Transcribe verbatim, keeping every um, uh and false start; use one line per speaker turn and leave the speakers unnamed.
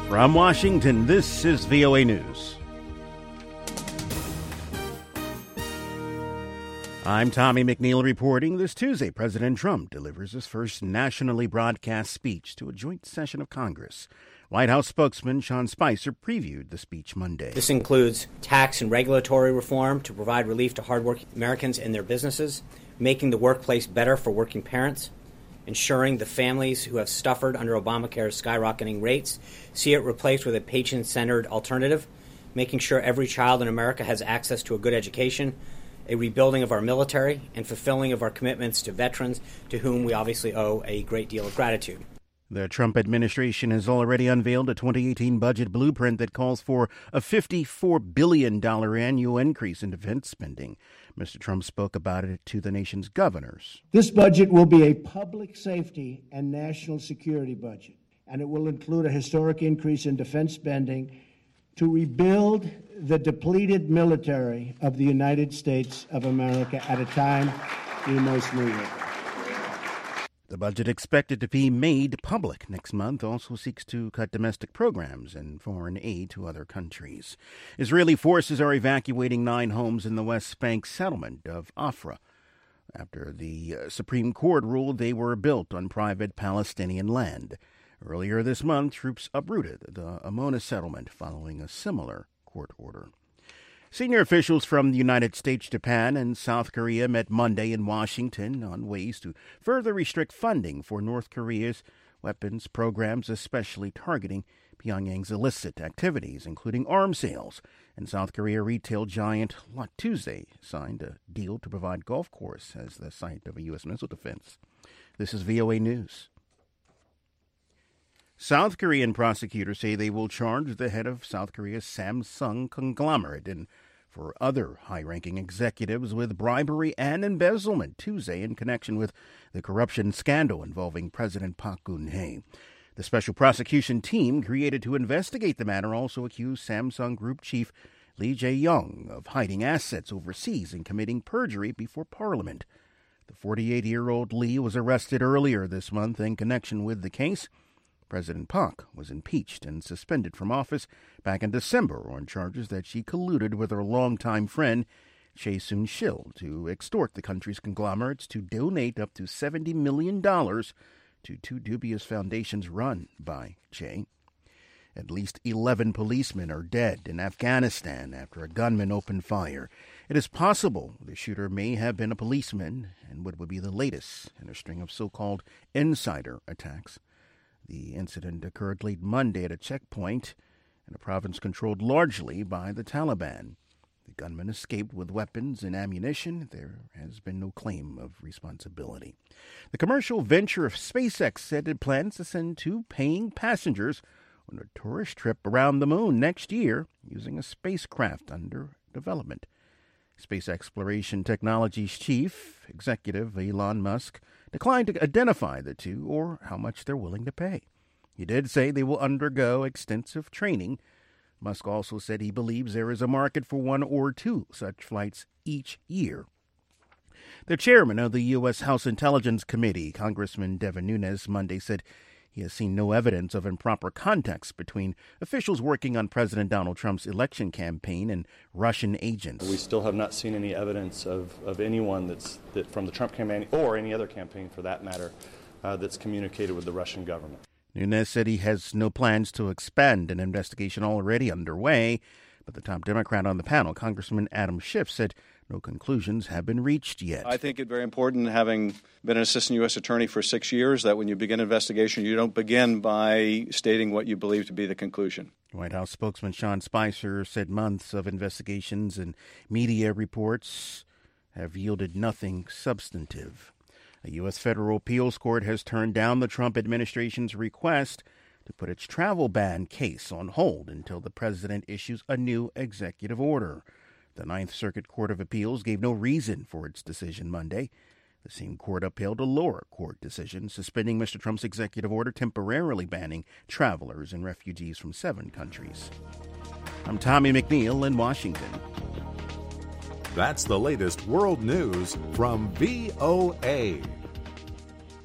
From Washington, this is V O A News. I'm Tommy McNeil reporting. This Tuesday, President Trump delivers his first nationally broadcast speech to a joint session of Congress. White House spokesman Sean Spicer previewed the speech Monday.
This includes tax and regulatory reform to provide relief to hardworking Americans and their businesses, making the workplace better for working parents, ensuring the families who have suffered under Obamacare's skyrocketing rates see it replaced with a patient-centered alternative, making sure every child in America has access to a good education, a rebuilding of our military, and fulfilling of our commitments to veterans, to whom we obviously owe a great deal of gratitude.
The Trump administration has already unveiled a twenty eighteen budget blueprint that calls for a fifty-four billion dollars annual increase in defense spending. Mister Trump spoke about it to the nation's governors.
This budget will be a public safety and national security budget, and it will include a historic increase in defense spending to rebuild the depleted military of the United States of America at a time we most need it.
The budget, expected to be made public next month, also seeks to cut domestic programs and foreign aid to other countries. Israeli forces are evacuating nine homes in the West Bank settlement of Afra after the Supreme Court ruled they were built on private Palestinian land. Earlier this month, troops uprooted the Amona settlement following a similar court order. Senior officials from the United States, Japan, and South Korea met Monday in Washington on ways to further restrict funding for North Korea's weapons programs, especially targeting Pyongyang's illicit activities, including arms sales. And South Korea retail giant Lot Tuesday signed a deal to provide golf course as the site of a U S missile defense. This is V O A News. South Korean prosecutors say they will charge the head of South Korea's Samsung conglomerate and for other high-ranking executives with bribery and embezzlement Tuesday in connection with the corruption scandal involving President Park Geun-hye. The special prosecution team created to investigate the matter also accused Samsung Group chief Lee Jae-yong of hiding assets overseas and committing perjury before Parliament. The forty-eight-year-old Lee was arrested earlier this month in connection with the case. President Park was impeached and suspended from office back in December on charges that she colluded with her longtime friend, Chae Soon-sil, to extort the country's conglomerates to donate up to seventy million dollars to two dubious foundations run by Chae. At least eleven policemen are dead in Afghanistan after a gunman opened fire. It is possible the shooter may have been a policeman in what would be the latest in a string of so-called insider attacks. The incident occurred late Monday at a checkpoint in a province controlled largely by the Taliban. The gunman escaped with weapons and ammunition. There has been no claim of responsibility. The commercial venture of SpaceX said it plans to send two paying passengers on a tourist trip around the moon next year using a spacecraft under development. Space Exploration Technologies chief executive Elon Musk declined to identify the two or how much they're willing to pay. He did say they will undergo extensive training. Musk also said he believes there is a market for one or two such flights each year. The chairman of the U S House Intelligence Committee, Congressman Devin Nunes, Monday said he has seen no evidence of improper contacts between officials working on President Donald Trump's election campaign and Russian agents.
We still have not seen any evidence of, of anyone that's that from the Trump campaign or any other campaign for that matter uh, that's communicated with the Russian government.
Nunes said he has no plans to expand an investigation already underway, but the top Democrat on the panel, Congressman Adam Schiff, said no conclusions have been reached yet.
I think it's very important, having been an assistant U S attorney for six years, that when you begin an investigation, you don't begin by stating what you believe to be the conclusion.
White House spokesman Sean Spicer said months of investigations and media reports have yielded nothing substantive. A U S federal appeals court has turned down the Trump administration's request to put its travel ban case on hold until the president issues a new executive order. The Ninth Circuit Court of Appeals gave no reason for its decision Monday. The same court upheld a lower court decision suspending Mister Trump's executive order temporarily banning travelers and refugees from seven countries. I'm Tommy McNeil in Washington.
That's the latest world news from V O A.